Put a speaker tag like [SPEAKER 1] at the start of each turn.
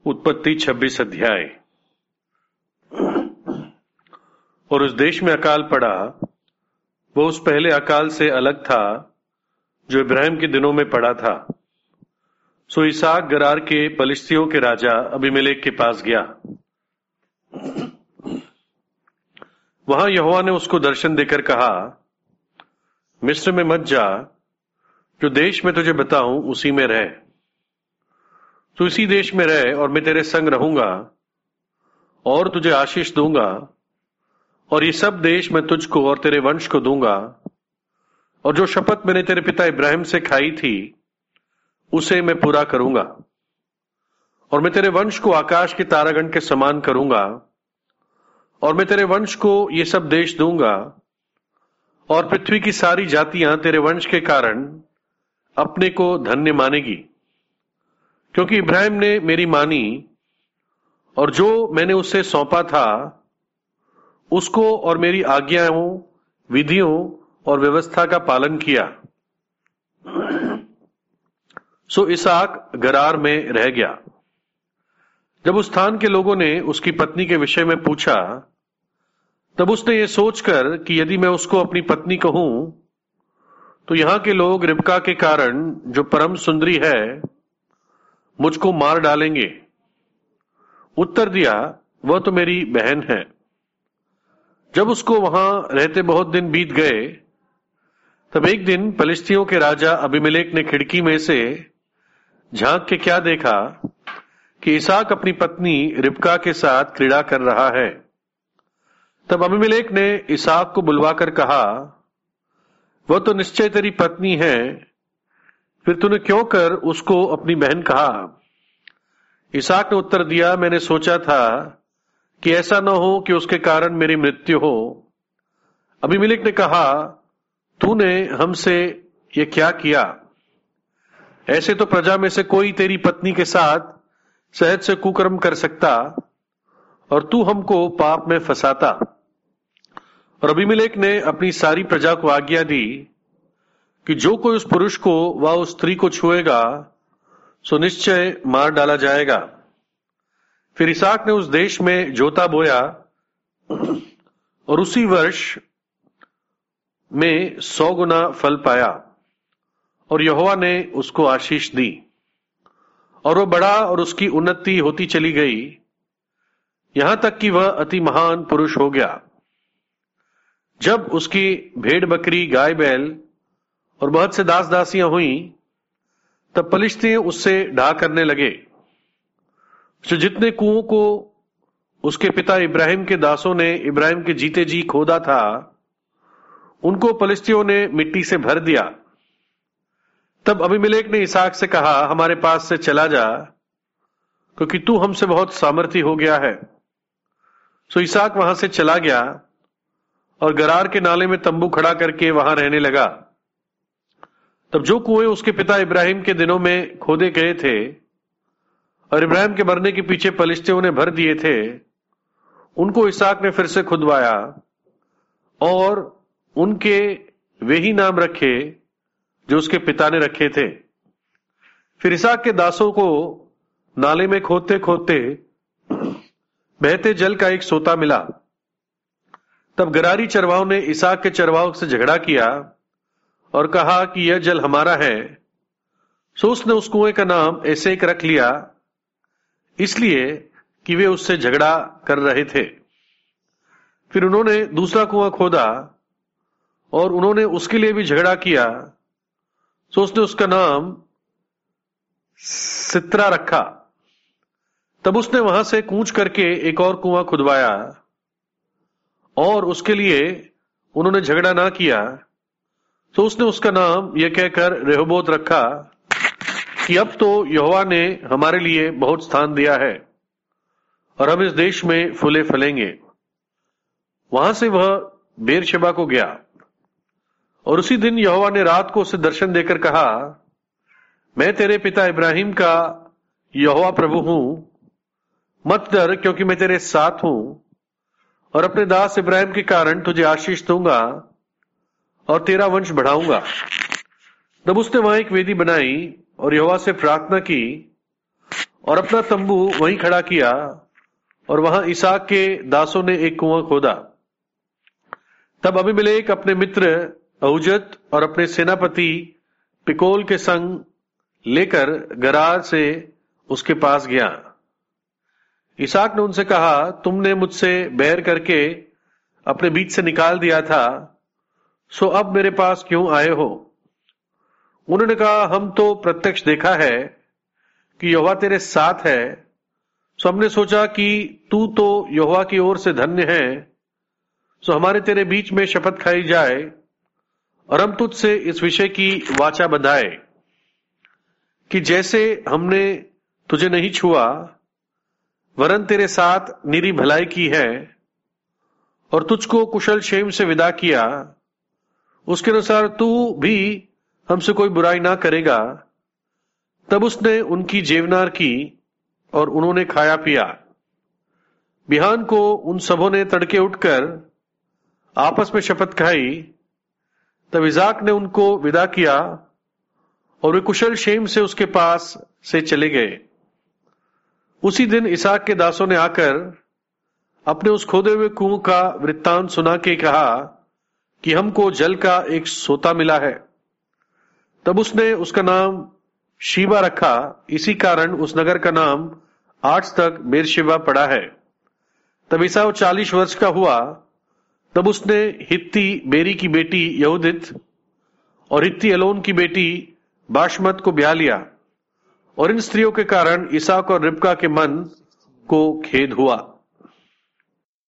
[SPEAKER 1] उत्पत्ति 26 अध्याय। और उस देश में अकाल पड़ा, वो उस पहले अकाल से अलग था जो इब्राहिम के दिनों में पड़ा था। सो इसहाक गरार के पलिश्तियों के राजा अबीमेलेक के पास गया। वहां यहोवा ने उसको दर्शन देकर कहा, मिस्र में मत जा, जो देश में तुझे बताऊं उसी में रह। तू इसी देश में रह और मैं तेरे संग रहूंगा और तुझे आशीष दूंगा, और ये सब देश मैं तुझको और तेरे वंश को दूंगा, और जो शपथ मैंने तेरे पिता इब्राहिम से खाई थी उसे मैं पूरा करूंगा। और मैं तेरे वंश को आकाश के तारागण के समान करूंगा, और मैं तेरे वंश को ये सब देश दूंगा, और पृथ्वी की सारी जातियां तेरे वंश के कारण अपने को धन्य मानेगी, क्योंकि इब्राहिम ने मेरी मानी और जो मैंने उससे सौंपा था उसको और मेरी आज्ञाओं, विधियों और व्यवस्था का पालन किया। सो इसहाक गरार में रह गया। जब उस स्थान के लोगों ने उसकी पत्नी के विषय में पूछा, तब उसने ये सोचकर कि यदि मैं उसको अपनी पत्नी कहूं तो यहां के लोग रिबका के कारण, जो परम सुंदरी है, मुझको मार डालेंगे। उत्तर दिया, वह तो मेरी बहन है। जब उसको वहां रहते बहुत दिन बीत गए, तब एक दिन पलिश्तियों के राजा अबीमेलेक ने खिड़की में से झांक के क्या देखा कि इसहाक अपनी पत्नी रिबका के साथ क्रीड़ा कर रहा है। तब अबीमेलेक ने इसहाक को बुलवाकर कहा, वह तो निश्चय तेरी पत्नी है, फिर तूने क्यों कर उसको अपनी बहन कहा? इसहाक ने उत्तर दिया, मैंने सोचा था कि ऐसा न हो कि उसके कारण मेरी मृत्यु हो। अबीमेलेक ने कहा, तूने हमसे ये क्या किया? ऐसे तो प्रजा में से कोई तेरी पत्नी के साथ सहज से कुकर्म कर सकता, और तू हमको पाप में फंसाता। और अबीमेलेक ने अपनी सारी प्रजा को आज्ञा दी कि जो कोई उस पुरुष को व उस स्त्री को छुएगा सो निश्चय मार डाला जाएगा। फिर इसहाक ने उस देश में जोता बोया और उसी वर्ष में 100 गुना फल पाया, और यहोवा ने उसको आशीष दी, और वह बड़ा और उसकी उन्नति होती चली गई, यहां तक कि वह अति महान पुरुष हो गया। जब उसकी भेड़ बकरी, गाय बैल और बहुत से दास दासियां हुई, तब पलिश्ती उससे ढा करने लगे। जो जितने कुओं को उसके पिता इब्राहिम के दासों ने इब्राहिम के जीते जी खोदा था, उनको पलिश्तियों ने मिट्टी से भर दिया। तब अबीमेलेक ने इसहाक से कहा, हमारे पास से चला जा, क्योंकि तू हमसे बहुत सामर्थी हो गया है। सो इसहाक वहां से चला गया और गरार के नाले में तंबू खड़ा करके वहां रहने लगा। तब जो कुएं उसके पिता इब्राहिम के दिनों में खोदे गए थे और इब्राहिम के मरने के पीछे पलिश्तियों ने भर दिए थे, उनको इसहाक ने फिर से खुदवाया और उनके वे ही नाम रखे जो उसके पिता ने रखे थे। फिर इसहाक के दासों को नाले में खोदते खोदते बहते जल का एक सोता मिला। तब गरारी चरवाहों ने इसहाक के चरवाहों से झगड़ा किया और कहा कि यह जल हमारा है। सो उसने उस कुएं का नाम एसेक रख लिया, इसलिए कि वे उससे झगड़ा कर रहे थे। फिर उन्होंने दूसरा कुआं खोदा और उन्होंने उसके लिए भी झगड़ा किया, सो उसने उसका नाम सित्रा रखा। तब उसने वहां से कूच करके एक और कुआं खुदवाया और उसके लिए उन्होंने झगड़ा ना किया, तो उसने उसका नाम यह कहकर रेहोबोत रखा कि अब तो यहोवा ने हमारे लिए बहुत स्थान दिया है और हम इस देश में फूले फलेंगे। वहां से वह बेरशेबा को गया, और उसी दिन यहोवा ने रात को उसे दर्शन देकर कहा, मैं तेरे पिता इब्राहिम का यहोवा प्रभु हूं, मत डर, क्योंकि मैं तेरे साथ हूं, और अपने दास इब्राहिम के कारण तुझे आशीष दूंगा और तेरा वंश बढ़ाऊंगा। तब उसने वहां एक वेदी बनाई और यहोवा से प्रार्थना की और अपना तंबू वहीं खड़ा किया, और वहां इसहाक के दासों ने एक कुआं खोदा। तब अबीमेलेक अपने मित्र अहुजत और अपने सेनापति पिकोल के संग लेकर गरार से उसके पास गया। इसहाक ने उनसे कहा, तुमने मुझसे बैर करके अपने बीच से निकाल दिया था, सो अब मेरे पास क्यों आए हो? उन्होंने कहा, हम तो प्रत्यक्ष देखा है कि यहोवा तेरे साथ है, सो हमने सोचा कि तू तो यहोवा की ओर से धन्य है, सो हमारे तेरे बीच में शपथ खाई जाए और हम तुझसे इस विषय की वाचा बंधाए कि जैसे हमने तुझे नहीं छुआ वरन तेरे साथ निरी भलाई की है और तुझको कुशल क्षेम से विदा किया, उसके अनुसार तू भी हमसे कोई बुराई ना करेगा। तब उसने उनकी जेवनार की और उन्होंने खाया पिया। बिहान को उन सबों ने तड़के उठकर आपस में शपथ खाई। तब इसहाक ने उनको विदा किया और वे कुशल क्षेम से उसके पास से चले गए। उसी दिन इसहाक के दासों ने आकर अपने उस खोदे हुए कुएं का वृत्तांत सुना के कहा कि हमको जल का एक सोता मिला है। तब उसने उसका नाम शीबा रखा, इसी कारण उस नगर का नाम आज तक बेरशेबा पड़ा है। तब ईसाव 40 वर्ष का हुआ, तब उसने हित्ती बेरी की बेटी यहूदित और हित्ती एलोन की बेटी बाशमत को ब्याह लिया, और इन स्त्रियों के कारण इसहाक और रिबका के मन को खेद हुआ।